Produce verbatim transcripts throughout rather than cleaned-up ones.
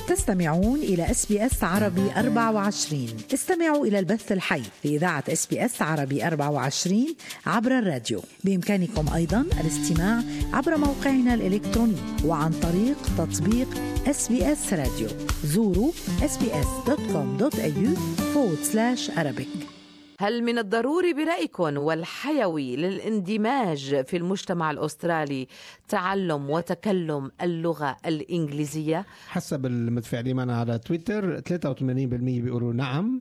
تستمعون إلى إس بي إس عربي أربعة وعشرين. استمعوا إلى البث الحي لإذاعة إس بي إس عربي أربعة وعشرين عبر الراديو. بإمكانكم أيضا الاستماع عبر موقعنا الإلكتروني وعن طريق تطبيق إس بي إس راديو. زوروا إس بي إس دوت كوم دوت إيه يو فورورد سلاش أرابيك. هل من الضروري برأيكم والحيوي للاندماج في المجتمع الأسترالي تعلم وتكلم اللغة الإنجليزية؟ حسب المتفاعلين معنا على تويتر ثلاثة وثمانين بالمئة بيقولوا نعم،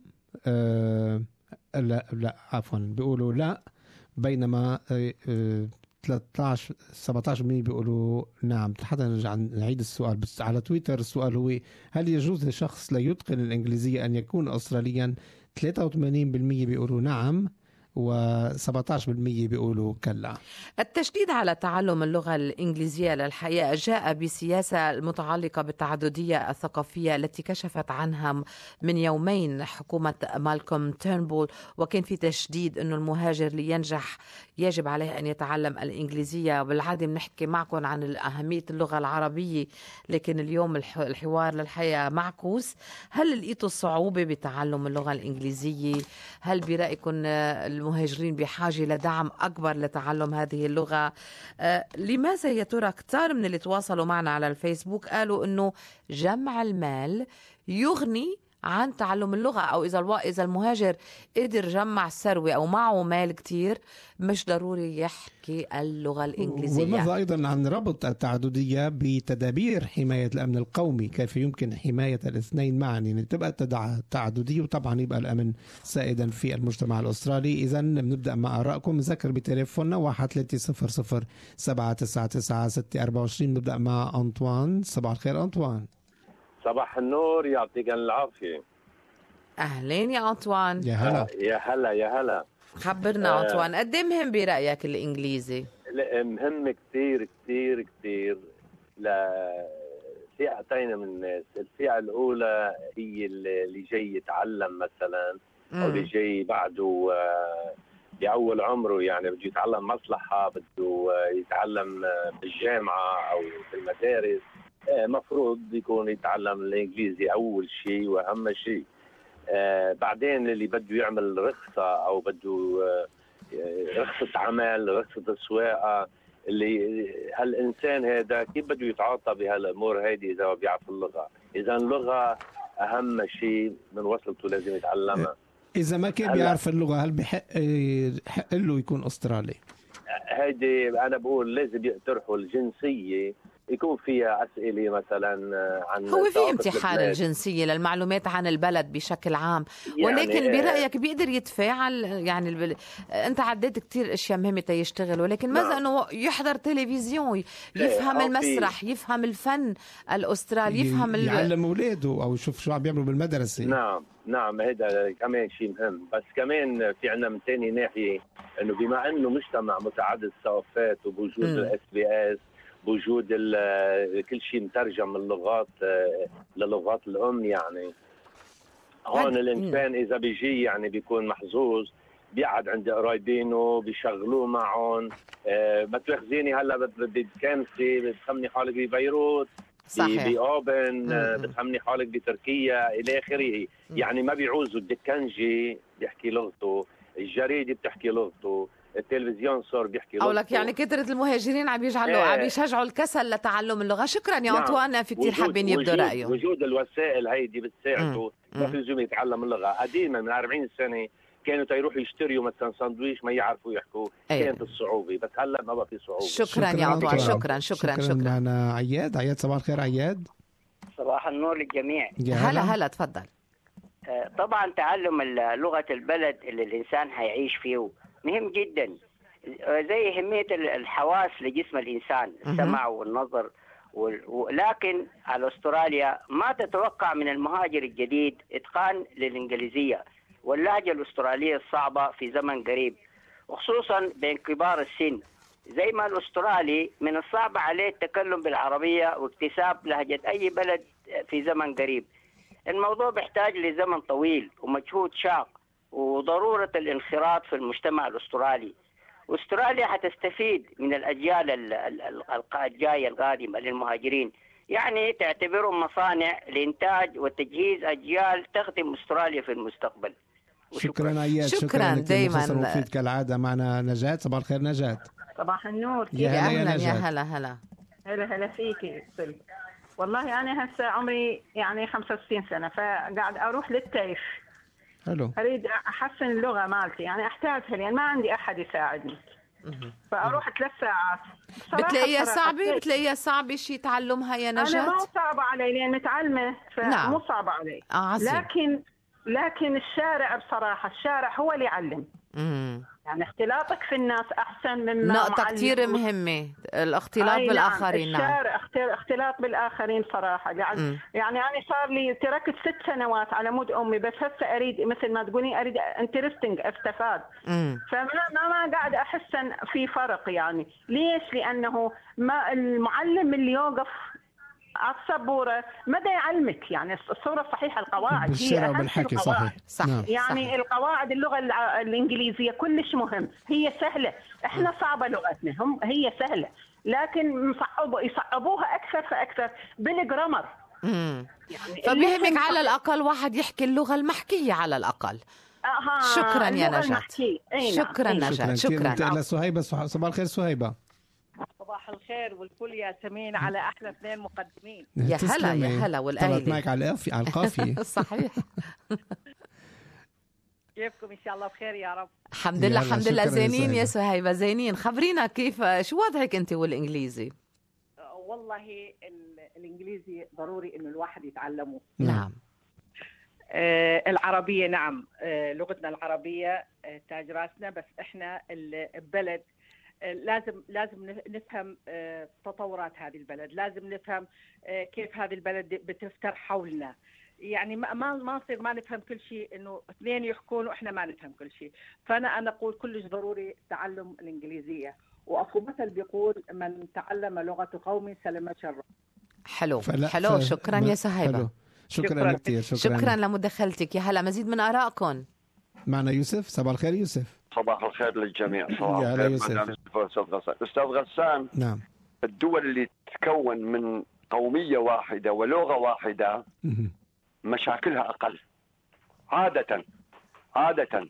آه لا لا عفوا بيقولوا لا، بينما آه ثلاثة عشر سبعة عشر بالمئة بيقولوا نعم. حتى نرجع نعيد السؤال بس على تويتر. السؤال هو: هل يجوز لشخص لا يتقن الإنجليزية أن يكون أستراليا؟ ثلاثة وثمانين بالمئة بيقولوا نعم وسبعة عشر بالمئة بيقولوا كلا. التشديد على تعلم اللغة الإنجليزية للحياة جاء بسياسة المتعلقة بالتعددية الثقافية التي كشفت عنها من يومين حكومة مالكوم تيرنبول، وكان في تشديد أنه المهاجر لينجح يجب عليه أن يتعلم الإنجليزية. بالعادة بنحكي معكم عن أهمية اللغة العربية، لكن اليوم الحوار للحياة معكوس. هل لقيتوا صعوبة بتعلم اللغة الإنجليزية؟ هل برأيكم المهاجرين بحاجة لدعم أكبر لتعلم هذه اللغة؟ آه، لماذا يا ترى كتار من اللي تواصلوا معنا على الفيسبوك قالوا أنه جمع المال يغني عن تعلم اللغة، أو إذا الو... إذا المهاجر قدر جمع ثروة أو معه مال كتير مش ضروري يحكي اللغة الإنجليزية. وماذا أيضا عن ربط التعددية بتدابير حماية الأمن القومي؟ كيف يمكن حماية الاثنين معا؟ يعني تبقى التعددية وطبعا يبقى الأمن سائدا في المجتمع الأسترالي. إذا بنبدأ مع آرائكم. ذكر بتليفوننا واحد ثلاثة صفر صفر سبعة تسعة تسعة ستة أربعة وعشرين. نبدأ مع أنطوان. صباح الخير أنطوان. صباح النور، يعطيك العافية. أهلين يا أنطوان. يا هلا. يا هلا يا هلا. خبرنا آه أنطوان، قد ايه مهم برأيك الإنجليزي؟ مهم كتير كتير كتير لفئتين من الناس. الفئة الأولى هي اللي جاي يتعلم مثلا، أو اللي جاي بعده بأول عمره، يعني بده يتعلم مصلحة، بده يتعلم بالجامعة أو في المدارس. مفروض يكون يتعلم الإنجليزي أول شيء وأهم شيء. آه بعدين اللي بده يعمل رخصة أو بده آه رخصة عمل، رخصة السواقة، اللي هالإنسان هذا كيف بده يتعاطى بهالأمور هذه إذا بيعرف اللغة؟ إذا اللغة أهم شيء من وصلته لازم يتعلمها. إذا ما كان بيعرف اللغة هل بحق حق له يكون أسترالي؟ هيدي أنا بقول لازم يقترحوا الجنسية، يكون فيها أسئلة مثلا عن هو في امتحان الجنسية للمعلومات عن البلد بشكل عام، يعني ولكن برأيك بيقدر يتفاعل؟ يعني البل... أنت عديت كتير أشياء مهمة يشتغل، ولكن ماذا نعم. أنه يحضر تلفزيون، يفهم المسرح، يفهم الفن الأسترالي، يفهم ي... يعلم أولاده أو يشوف شو عم بيعملوا بالمدرسة. نعم نعم هذا كمان شيء مهم. بس كمان في عنا من تاني ناحية أنه بما أنه مجتمع متعدد الثقافات وبوجود الاس بي اس، بوجود كل شيء مترجم من اللغات للغات الأم، يعني هون الإنسان إذا بيجي يعني بيكون محظوظ، بيقعد عند قرايبينه بيشغلوه معهم. أه ما تواخذيني هلا بدي كنسي، بتخمني حالك ببيروت، بأوبن، بتخمني حالك بتركيا إلى آخره. يعني ما بيعوزوا الدكنجي بيحكي لغته، الجريدة بتحكي لغته، التلفزيون صار بيحكي لغته. أو لك يعني كثرة المهاجرين عم يجعلوا عم يشجعوا الكسل لتعلم اللغة. شكرا يا نعم. أنطوان، في كتير حابين يبدوا رأيه. وجود الوسائل هيدي بتساعده، ما في لزوم يتعلم اللغة. قديما من أربعين سنة كانوا يروحوا يشتريوا مثلا ساندويش ما يعرفوا يحكوا، كانت الصعوبة، بس هلا ما بقى في صعوبة. شكرا, شكرا يا أنطوان. شكرا شكرا شكرا, شكرا. معنا عياد. عياد صباح الخير. عياد. صباح النور للجميع. هلا هلا تفضل. طبعا تعلم لغة البلد اللي الإنسان هيعيش فيه مهم جدا، زي أهمية الحواس لجسم الإنسان، السمع والنظر. ولكن على أستراليا ما تتوقع من المهاجر الجديد إتقان للإنجليزية واللهجة الأسترالية الصعبة في زمن قريب، وخصوصا بين كبار السن. زي ما الأسترالي من الصعب عليه التكلم بالعربية واكتساب لهجة أي بلد في زمن قريب. الموضوع بيحتاج لزمن طويل ومجهود شاق وضرورة الانخراط في المجتمع الأسترالي. أستراليا حتستفيد من الأجيال الجاية القادمة للمهاجرين يعني تعتبرهم مصانع لإنتاج وتجهيز أجيال تخدم أستراليا في المستقبل. شكرا عياد، شكرا, شكرا دايما مفيد كالعادة. معنا نجاة. صباح الخير نجاة. صباح النور. يا هلا يا أهلا نجاة. يا هلا هلا هلا هلا فيكي. والله أنا هسه عمري يعني خمسة وستين سنة، فقاعد أروح للتيف. حلو. أريد أحسن اللغة مالتي، يعني أحتاجها لأن ما عندي أحد يساعدني. فأروح ثلاث ساعات. بتلاقيها صعبة؟ بتلاقيها صعبة شيء تعلمها يا نجاة؟ أنا ما صعبة علي لأن متعلمة، فمو نعم. صعبة علي. آه لكن لكن الشارع بصراحة الشارع هو اللي يعلم. مم. يعني اختلاطك في الناس أحسن مما نقطة معلم. كتير مهمة، الاختلاط أي بالآخرين. نعم. الشارع اختلاط بالآخرين صراحة. يعني, م. يعني أنا صار لي تركت ست سنوات على مود أمي، بس هسه أريد مثل ما تقولي أريد انترستنج استفاد. م. فما ما, ما قاعد أحس في فرق. يعني ليش؟ لأنه ما المعلم اللي يوقف على السبورة مدى يعلمك، يعني الصورة الصحيحة القواعد بالشرع وبالحكي. صحيح. صحيح. نعم. يعني صحيح. القواعد اللغة الإنجليزية كلش مهم. هي سهلة، إحنا صعبة لغتنا، هم هي سهلة لكن مصعبوا يصعبوها أكثر فأكثر بالجرامر. يعني فبيهمك على الأقل واحد يحكي اللغة المحكية على الأقل. أها. شكرا يا نجاة. شكرا نجاة. شكرا. شكرا. سهيبة. صباح الخير سهيبة. صباح الخير والكل ياسمين على احلى اثنين مقدمين. يا هلا يا هلا والآيلة. طلعت معك على على القافية. صحيح. كيفكم؟ ان شاء الله بخير يا رب. الحمد لله الحمد لله زينين يا سهيبة زينين. خبرينا كيف شو وضعك انت والانجليزي؟ والله الانجليزي ضروري انه الواحد يتعلمه. نعم. آه العربية نعم، آه لغتنا العربية آه تاج راسنا، بس احنا البلد لازم لازم نفهم تطورات هذه البلد، لازم نفهم كيف هذه البلد بتفتر حولنا. يعني ما ما نصير ما نفهم كل شيء، انه اثنين يحكون واحنا ما نفهم كل شيء. فانا انا اقول كلش ضروري تعلم الانجليزيه، واكو مثل بيقول من تعلم لغه قوم سلم شره. حلو حلو. شكرا يا سهيبة. شكرا, شكرا كثير. شكرا, شكرا لمداخلتك. يا هلا مزيد من آرائكم. معنا يوسف. صباح الخير يوسف. صباح الخير للجميع. صباح الخير أستاذ غسان. نعم. الدول اللي تتكون من قومية واحدة ولغة واحدة مشاكلها أقل عادة. عادة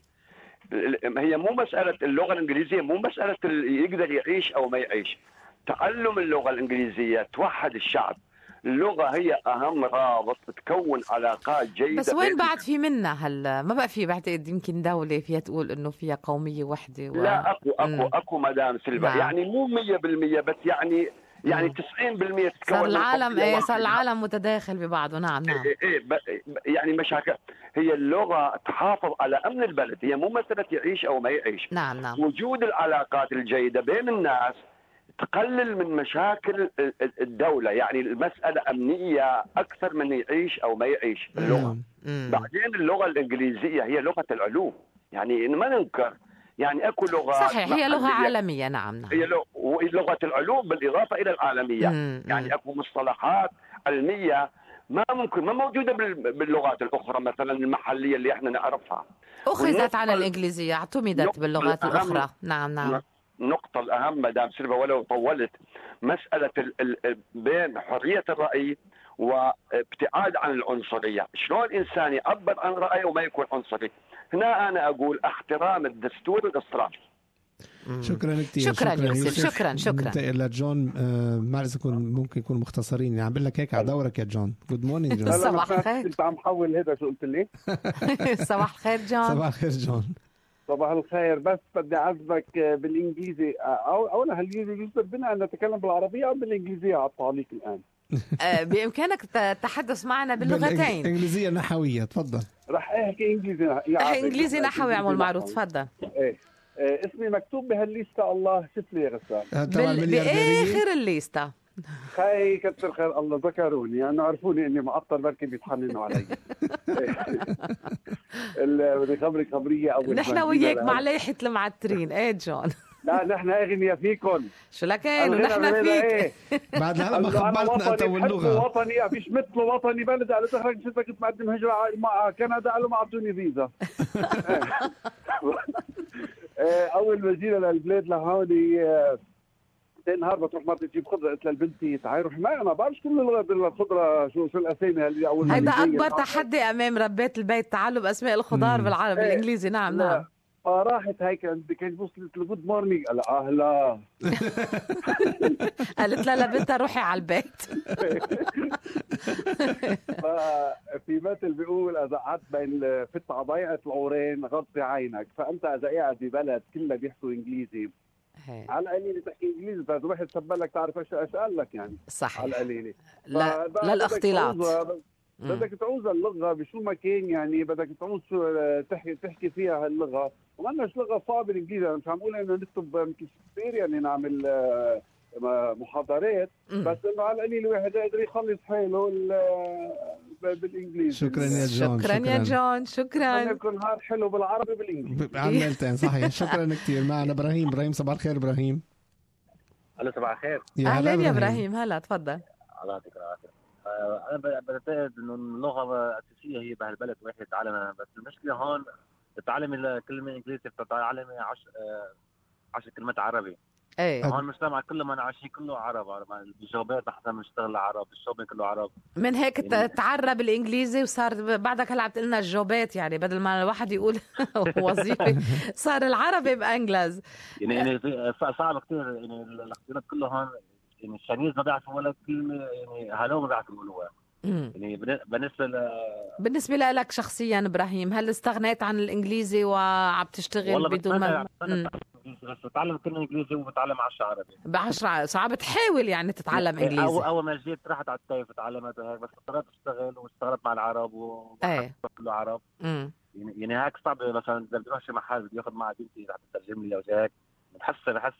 هي مو مسألة اللغة الإنجليزية، مو مسألة يقدر يعيش أو ما يعيش. تعلم اللغة الإنجليزية توحد الشعب. اللغة هي أهم رابط تكون علاقات جيدة. بس وين بعد في منا هلا؟ ما بقى في بعتقد يمكن دولة فيها تقول إنه فيها قومية وحدة و... لا أكو أكو م. أكو مدام سلفا. نعم. يعني مو مية بالمية بس يعني يعني تسعين بالمية تتكون. صار العالم إيه صار العالم متداخل ببعضه. نعم نعم. إيه إيه يعني مشاكل. هي اللغة تحافظ على أمن البلد، هي مو مسألة يعيش أو ما يعيش. نعم نعم. وجود العلاقات الجيدة بين الناس تقلل من مشاكل الدولة. يعني المسألة أمنية أكثر من يعيش أو ما يعيش اللغة. مم. بعدين اللغة الإنجليزية هي لغة العلوم، يعني ما ننكر. يعني أكو لغة صحيح هي لغة عالمية. نعم نعم. هي لغة العلوم بالإضافة إلى العالمية. مم. يعني أكو مصطلحات علمية ما ممكن ما موجودة باللغات الأخرى، مثلا المحلية اللي احنا نعرفها أخذت على الإنجليزية، اعتمدت باللغات الأخرى. نعم نعم. النقطة الأهم مدام سيلفا ولو طولت، مسألة ال ال بين حرية الرأي وابتعاد عن العنصرية. شلون الإنسان يعبر عن رأيه وما يكون عنصري؟ هنا أنا أقول احترام الدستور الأسترالي. شكرا كثير. شكرا يوسف. شكرا شكرا. ننتقل لجون. آه ما بعرف يكون ممكن يكونوا مختصرين. يعني عم لك هيك على دورك يا جون. جود مورنينج جون. صباح الخير. انت عم حول هذا شو قلت لي؟ صباح الخير جون. صباح الخير جون. صباح الخير. بس بدي أعذبك بالإنجليزي. أولا هل يجوز بنا أن نتكلم بالعربية أو بالإنجليزية على التعليق الآن؟ بإمكانك التحدث معنا باللغتين. إنجليزية نحوية. تفضل. رح أحكي إنجليزي. إنجليزي نحوي عمول معروف. تفضل. إيه. اسمي مكتوب بهالليستا. الله شوف لي يا غسان. بال... بآخر الليستا. خي كتر خير الله ذكروني يعني عرفوني اني معطل بركي بيتحننوا علي. بدي خبرك خبريه اول. نحن وياك مع ليحه المعترين. ايه جون. لا نحن اغنياء فيكم. شو لكين ونحن فيك. ايه. بعد هلا ما خبرتنا انت واللغه. وطني فيش مثل وطني بلد على تخرج شفتك كنت مقدم هجره مع كندا قالوا ما اعطوني فيزا. اول ما جينا للبلاد لهون تاني نهار بتروح مرتي تجيب خضره، قلت للبنتي تعالي روحي معي، انا ما بعرفش كل اللغه الخضره شو شو الاسامي اللي اول هيدا اكبر تحدي امام ربات البيت، تعلم اسماء الخضار بالعربي بالانجليزي. نعم نعم. فراحت هيك كانت وصلت لجود مورنينج، قال اهلا قالت لها لبنتها روحي على البيت. في مثل بيقول اذا قعدت بين فت عضيعه العورين غطي عينك. فانت اذا قاعد ببلد كلها بيحكوا انجليزي على القليله تحكي انجليزي، فاذا واحد سبلك تعرف ايش ايش قال لك يعني. صحيح. على القليله لا لا الاختلاط. بدك تعوز اللغه بشو ما كان، يعني بدك تعوز تحكي تحكي فيها هاللغه، وما لناش لغه صعبه الانجليزي. انا مش عم بقول انه نكتب مثل شكسبير يعني نعمل محاضرات، بس انه على القليل واحد قادر يخلص حاله بالانجليزي. شكرا يا جون. شكرا يا جون. شكرا. يكون نهار حلو بالعربي بالانجليزي عملتين صحيح. شكرا كثير. معنا ابراهيم. ابراهيم صباح الخير. ابراهيم. الو صباح الخير. اهلا يا ابراهيم. هلا تفضل. الله يعطيك العافيه. انا بعتقد انه اللغه اساسيه هي بهالبلد واحد يتعلمها، بس المشكله هون تتعلم الكلمه انجليزي بتتعلم عشر عشر كلمات عربي. ايه هون المجتمع كله ما عايشين كله عرب، الجوابات نحن بنشتغل عرب، الشوبينج كله عرب. من هيك يعني تعرب الانجليزي وصار بعدك هلا عم تقول لنا الجوبات، يعني بدل ما الواحد يقول وظيفه صار العربي بانجلز. يعني يعني صعب كثير يعني الاختلاط كله هون. يعني الشانيز ما بيعرفوا ولا كلمه، يعني هلو ما بيعرفوا يقولوها. يعني بالنسبه ل بالنسبه لك شخصيا ابراهيم، هل استغنيت عن الانجليزي وعم تشتغل بدون ما بس بتعلم كلمه انجليزي وبتعلم عشرة عربي بعشرة؟ صعب تحاول يعني تتعلم انجليزي. أو اول ما جيت رحت على التايف تعلمت هيك، بس اضطريت اشتغل واشتغلت مع العرب وكله عرب. امم يعني يعني هيك صعب. مثلا اذا بدي اروح شي محل بدي اخذ معي بنتي رح تترجم لي او هيك، بحس بحس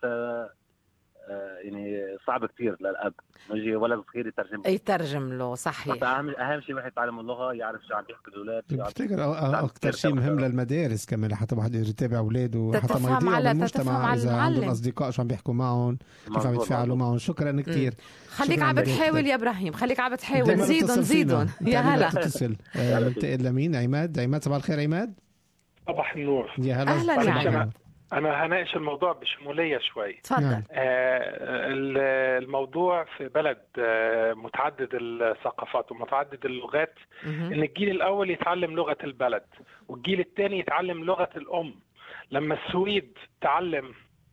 يعني صعب كثير للاب نجي ولد صغير يترجم يترجم له. صحيح. اهم اهم شيء واحد يتعلم اللغه، يعرف شو عم بيحكوا الاولاد. بفتكر اكثر شيء مهم للمدارس كمان لحتى واحد يتابع اولاده وحتى ما يضيعوا على بالمجتمع اذا عندهم اصدقاء شو عم بيحكوا معهم، كيف عم يتفاعلوا معهم. شكرا كثير. خليك عم بتحاول يا ابراهيم، خليك عم بتحاول. زيدون زيدون. يا هلا. تتصل ننتقل لمين؟ عماد. عماد صباح الخير. عماد صباح النور. يا هلا. اهلا يا عماد. أنا هناقش الموضوع بشمولية شوي. تفضل. آه الموضوع في بلد آه متعدد الثقافات ومتعدد اللغات، إن الجيل الأول يتعلم لغة البلد والجيل الثاني يتعلم لغة الأم. لما السويد تعلم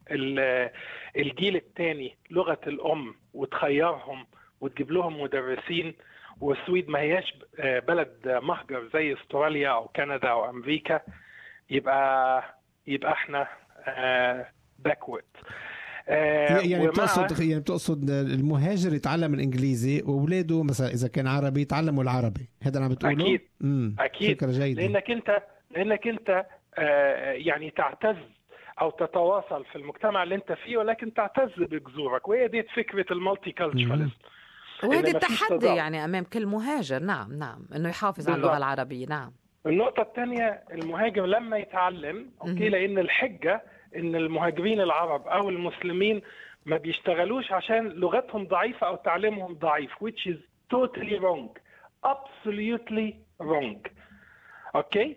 الجيل الثاني لغة الأم وتخيرهم وتجيب لهم مدرسين، والسويد ما هياش بلد مهجر زي استراليا أو كندا أو أمريكا، يبقى يبقى احنا باكورد. آه يعني بتقصد يعني بتقصد المهاجر يتعلم الانجليزي واولاده مثلا اذا كان عربي يتعلموا العربي، هذا اللي عم بتقوله؟ اكيد. امم اكيد. فكرة جيدة. لانك انت لانك انت آه يعني تعتز او تتواصل في المجتمع اللي انت فيه، ولكن تعتز بجذورك، وهي دي فكره المالتي كالتشراليزم. وهذا التحدي يعني امام كل مهاجر. نعم نعم انه يحافظ على اللغه العربيه. نعم. النقطة الثانية، المهاجر لما يتعلم أوكي، لأن الحجة إن المهاجرين العرب أو المسلمين ما بيشتغلوش عشان لغتهم ضعيفة أو تعليمهم ضعيف، which is totally wrong, absolutely wrong. أوكي،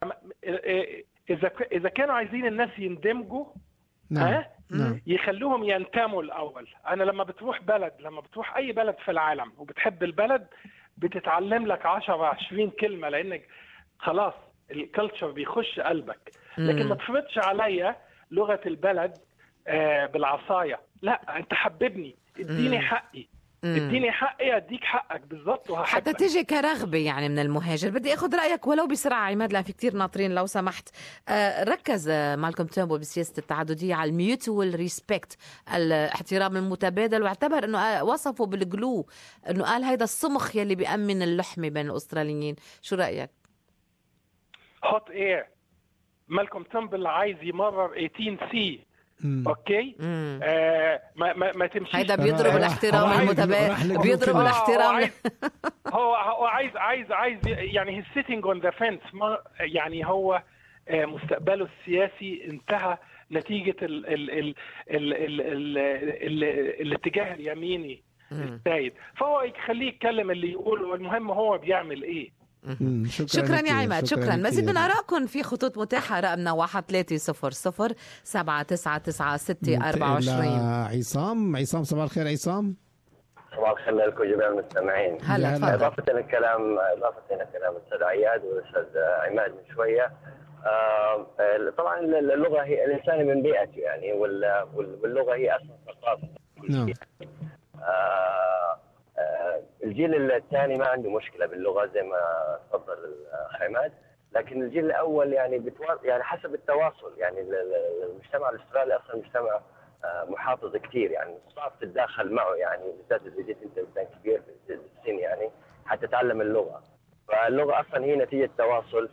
فإذا إذا كانوا عايزين الناس يندمجوا نعم. ها نعم. يخلوهم ينتموا الأول. أنا لما بتروح بلد لما بتروح أي بلد في العالم وبتحب البلد بتتعلم لك عشرة عشرين كلمة، لأنك خلاص الكالتشر بيخش قلبك. لكن ما تفرضش عليا لغة البلد آه بالعصاية. لا، انت حببني، اديني حقي، اديني حقي اديك حقك بالضبط وهحبك. حتى تيجي كرغبة يعني من المهاجر. بدي اخذ رأيك ولو بسرعة عماد، لان في كتير ناطرين لو سمحت. آه ركز مالكوم تيرنبول بسياسة التعددية على الميوتوال ريسبكت، الاحترام المتبادل، واعتبر انه وصفه بالجلو، انه قال هيدا الصمخ يلي بيأمن اللحمة بين الاستراليين. شو رأيك؟ هوت اير. مالكوم تيرنبول عايز يمرر ثمانية سي. اوكي. آه ما ما, ما تمشيش. هيدا بيضرب الاحترام المتبادل، بيضرب الاحترام. هو هو عايز عايز عايز يعني هي سيتنج اون ذا فنس. يعني هو آه مستقبله السياسي انتهى نتيجه ال ال ال ال ال ال ال الاتجاه اليميني السائد، فهو يخليه يتكلم اللي يقوله، والمهم هو بيعمل ايه. شكرا, شكرا يا عماد. شكرا, شكرا. مزيد من آرائكم في خطوط متاحة. رقمنا واحد ثلاثة صفر صفر سبعة تسعة تسعة ستة أربعة وعشرين. عصام عصام صباح الخير عصام. صباح الخير لكم جميع المستمعين. هلا تفضل. إضافة للكلام إضافة للكلام الأستاذ عياد والأستاذ عماد من شوية. آه طبعا اللغة هي الإنسان من بيئته يعني واللغة هي أصلا ثقافة. نعم. آه آه الجيل الثاني ما عنده مشكلة باللغة زي ما تفضل الأخ عماد، لكن الجيل الأول يعني بتوا... يعني حسب التواصل يعني المجتمع الأسترالي أصلا مجتمع محافظ كثير يعني صعب تتداخل معه يعني بالذات إذا جيت أنت إنسان كبير في السن يعني حتى تتعلم اللغة. فاللغة أصلا هي نتيجة تواصل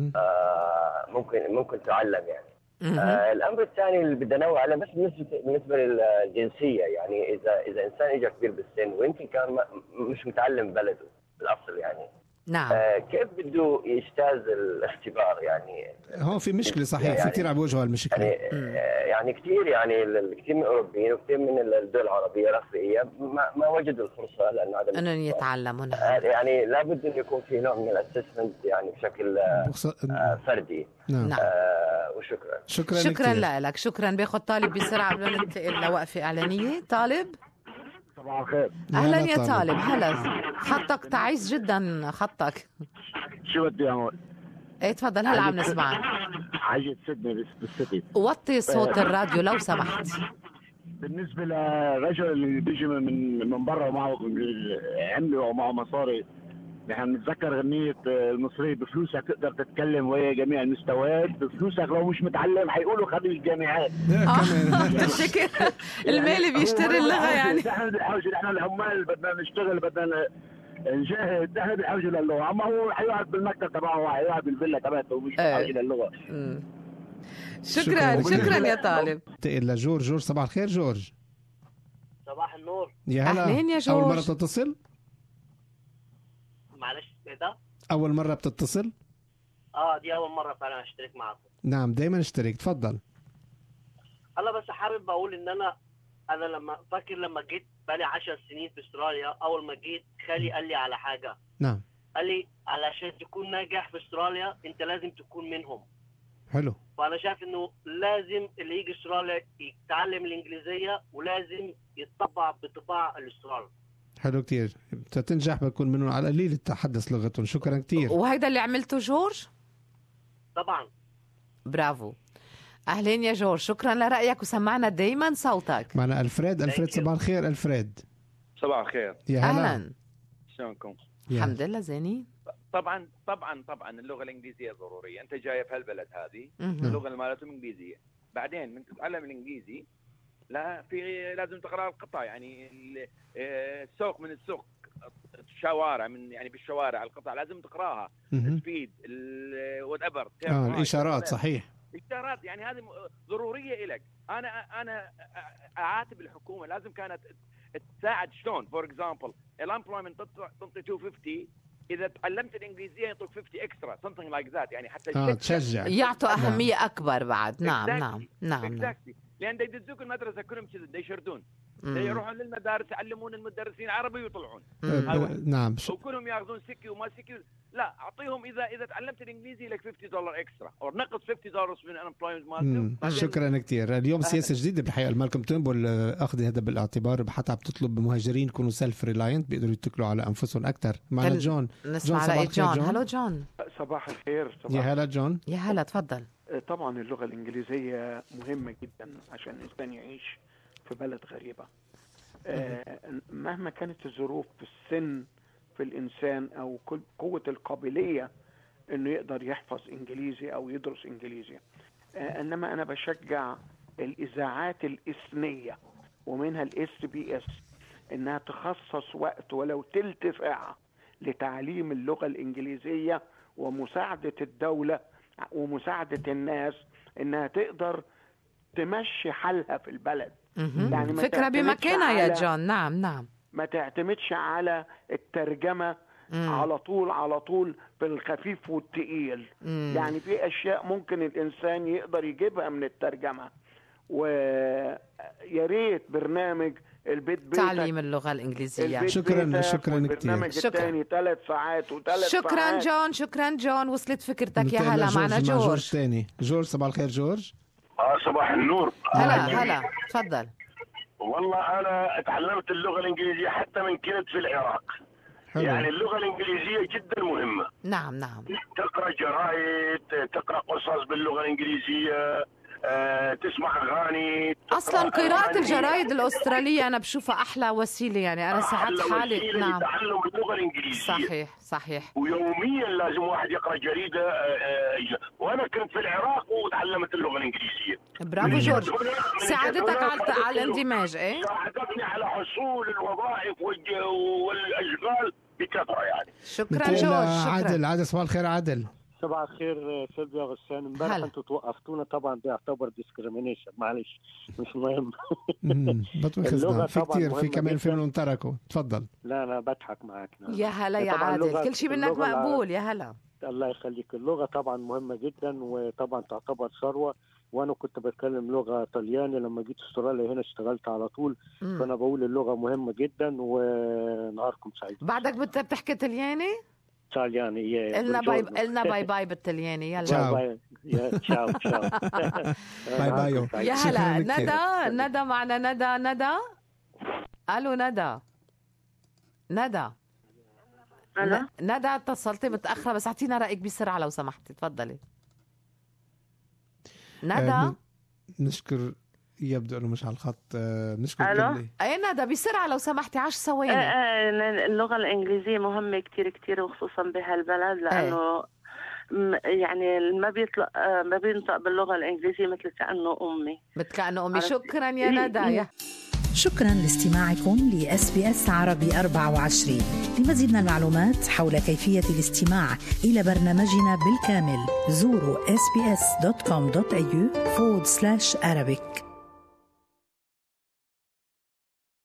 آه ممكن ممكن تعلم يعني. آه الأمر الثاني اللي بدي أنوه عليه بس بالنسبة بالنسبة للجنسية يعني إذا إذا إنسان إجا كبير بالسن ويمكن كان مش متعلم بلده بالأصل يعني. نعم. آه كيف بده يجتاز الاختبار يعني؟ هون في مشكلة صحيح يعني في كثير عم بيواجهوا المشكلة. يعني آه يعني كثير يعني كثير من الأوروبيين وكثير من الدول العربية الأفريقية ما ما وجدوا الفرصة لأن عدم أنهم يتعلمون. آه يعني لابد أن يكون في نوع من الأسسمنت يعني بشكل آه فردي. نعم. آه وشكرا. شكرا شكرا لك. شكرا. باخذ طالب بسرعة قبل ما ننتقل لوقفة إعلانية. طالب. صباح الخير. اهلا يا طالب. هلا خطك تعيس جدا خطك. شو بدي اعمل؟ ايه تفضل هلا عم نسمعك. حاجة سيدني بالسيتي. وطي صوت الراديو لو سمحت. بالنسبة للرجل اللي بيجي من من برا ومعه عملة ومعه مصاري، نحن نتذكر غنية المصرية بفلوسك تقدر تتكلم ويا جميع المستويات، بفلوسك لو مش متعلم حيقولوا خريج جامعات. بالشكل المالي بيشتري اللغة يعني. نحن بحاجة نحن العمال بدنا نشتغل بدنا نجاهد نحن بحاجة للغة، أما هو حيقعد بالمكتب تبعه حيقعد بالفيلا تبعته ومش بحاجة للغة. شكرا شكرا يا طالب. إلا جورج. جورج صباح الخير جورج. صباح النور. يا هلا. أهلين يا جورج. أول مرة تتصل؟ معلش ايه ده؟ أول مرة بتتصل؟ اه دي أول مرة فعلا أشترك معكم. نعم دايما اشترك. تفضل. هلا بس حابب أقول إن أنا أنا لما فاكر لما جيت بقالي عشر سنين في أستراليا، أول ما جيت خالي قال لي على حاجة. نعم. قال لي علشان تكون ناجح في أستراليا أنت لازم تكون منهم. حلو. فأنا شايف إنه لازم اللي يجي أستراليا يتعلم الإنجليزية ولازم يتطبع بطباع الأسترالي. حلو كتير. تنجح بكون منهم على القليل تتحدث لغتهم. شكرا كتير. وهيدا اللي عملته جورج؟ طبعا. برافو. أهلين يا جورج. شكرا لرأيك وسمعنا دايما صوتك. معنا ألفريد. ألفريد صباح الخير. ألفريد. صباح الخير. يا هلا. أهلا. شلونكم؟ الحمد لله زينين. طبعا طبعا طبعا اللغة الإنجليزية ضرورية. أنت جاي في هالبلد هذه اللغة اللي مالتهم إنجليزية، بعدين من تتعلم الإنجليزي لا في لازم تقرأ القطع يعني السوق من السوق الشوارع من يعني بالشوارع القطع لازم تقراها. السبيد وات ايفر اه الاشارات صحيح. الاشارات يعني هذه ضروريه لك. انا انا اعاتب الحكومه لازم كانت تساعد. شلون فور اكزامبل الامبلويمنت تعطي مئتين وخمسين، اذا تعلمت الانجليزيه يعطوك خمسين اكسترا something لايك ذات يعني حتى اه تشجع يعطوا اهميه نعم. اكبر بعد. نعم exactly. نعم نعم, نعم. لان يدزوك المدرسه كلهم كذا يشردون يروحون للمدارس يعلمون المدرسين عربي ويطلعون. نعم. وكلهم ياخذون سكي وما سكي. لا اعطيهم اذا اذا تعلمت الانجليزي لك خمسين دولار اكسترا او نقص خمسين دولار من الامبلويمنت مالتهم. شكرا كثير. اليوم سياسه جديده بالحقيقه مالكم تيرنبول اخذ هذا بالاعتبار، حتى عم تطلب مهاجرين يكونوا سيلف ريلاينت بيقدروا يتكلوا على انفسهم اكثر. معنا جون. نسمع راي جون. هلو جون. صباح الخير. صباح. يا هلا جون. يا هلا تفضل. طبعا اللغه الانجليزيه مهمه جدا عشان الانسان يعيش في بلد غريبه. آه مهما كانت الظروف في السن في الإنسان أو قوة القابلية إنه يقدر يحفظ إنجليزي أو يدرس إنجليزي. آه إنما أنا بشجع الإذاعات الإثنية ومنها الإس بي إس إنها تخصص وقت ولو تلت ساعة لتعليم اللغة الإنجليزية ومساعدة الدولة ومساعدة الناس إنها تقدر تمشي حالها في البلد. يعني فكرة بمكانها يا جون. نعم نعم. ما تعتمدش على الترجمة مم. على طول على طول بالخفيف والتقيل. مم. يعني في أشياء ممكن الإنسان يقدر يجيبها من الترجمة. ويا ريت برنامج البيت بيتك تعليم اللغة الإنجليزية. شكرا شكرا كثير. البرنامج الثاني ثلاث ساعات وثلاث ساعات. شكرا جون، شكرا جون، وصلت فكرتك. يا هلا معنا جورج. مع جورج تاني. جورج صباح الخير جورج. اه صباح النور. هلا هلا تفضل. والله انا تعلمت اللغة الإنجليزية حتى من كنت في العراق. حلو. يعني اللغة الإنجليزية جدا مهمة. نعم نعم. تقرأ جرايد، تقرأ قصص باللغة الإنجليزية، أه، تسمع أغاني. أصلا قراءة الجرايد الأسترالية أنا بشوفها أحلى وسيلة، يعني أنا ساعات حالي نعم تعلم اللغة الإنجليزية. صحيح صحيح. ويوميا لازم واحد يقرأ جريدة. أه، وأنا كنت في العراق وتعلمت اللغة الإنجليزية. برافو جورج، ساعدتك على على الاندماج. إيه ساعدتني على حصول الوظائف والأشغال بكثرة يعني. شكرا جورج. شكرا. عادل عادل صباح الخير عادل. صباح الخير سيلفيا غسان. امبارح انتم توقفتونا، طبعا ده يعتبر ديسكريميشن، معلش مش مهم. اللغه في كثير، في كمان فيلم تركوا. تفضل. لا انا بضحك معك. يا هلا يا عادل، كل شيء منك مقبول. يا هلا. الله يخليك. اللغه طبعا مهمه جدا، وطبعا تعتبر ثروه. وانا كنت بتكلم لغه طلياني لما جيت استراليا هنا اشتغلت على طول. مم. فانا بقول اللغه مهمه جدا. ونهاركم سعيد. بعدك بتحكي طلياني؟ طلياني. قلنا باي قلنا باي باي بالطلياني. يلا تشاو تشاو تشاو. باي باي. يا هلا ندى. ندى معنا. ندى ندى الو ندى ندى الو ندى اتصلتي متاخره، بس اعطينا رايك بسرعه لو سمحتي. تفضلي ندى. نشكر، يبدو انه مش على الخط. نشكر. الو اي ندى بسرعه لو سمحتي. عشر ثواني. اللغه الانجليزيه مهمه كتير كتير، وخصوصا بهالبلد لانه يعني ما بيطلق ما بينطق باللغه الانجليزيه مثل كانه امي مثل كانه امي. شكرا يا ندى. شكرا لاستماعكم لإس بي إس عربي أربعة وعشرين. لمزيد من المعلومات حول كيفية الاستماع إلى برنامجنا بالكامل زوروا إس بي إس دوت كوم دوت إيه يو forward slash Arabic.